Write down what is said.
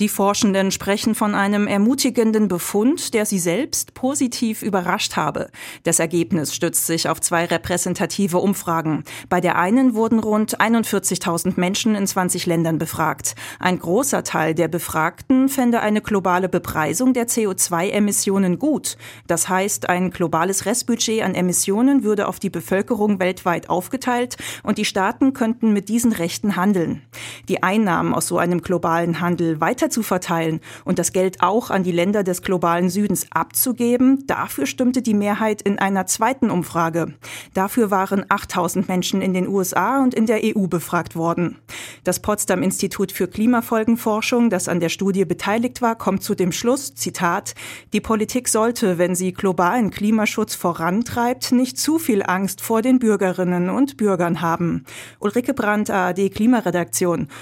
Die Forschenden sprechen von einem ermutigenden Befund, der sie selbst positiv überrascht habe. Das Ergebnis stützt sich auf 2 repräsentative Umfragen. Bei der einen wurden rund 41.000 Menschen in 20 Ländern befragt. Ein großer Teil der Befragten fände eine globale Bepreisung der CO2-Emissionen gut. Das heißt, ein globales Restbudget an Emissionen würde auf die Bevölkerung weltweit aufgeteilt und die Staaten könnten mit diesen Rechten handeln. Die Einnahmen aus so einem globalen Handel weiter zu verteilen und das Geld auch an die Länder des globalen Südens abzugeben, dafür stimmte die Mehrheit in einer zweiten Umfrage. Dafür waren 8.000 Menschen in den USA und in der EU befragt worden. Das Potsdam-Institut für Klimafolgenforschung, das an der Studie beteiligt war, kommt zu dem Schluss, Zitat, die Politik sollte, wenn sie globalen Klimaschutz vorantreibt, nicht zu viel Angst vor den Bürgerinnen und Bürgern haben. Ulrike Brandt, ARD Klimaredaktion.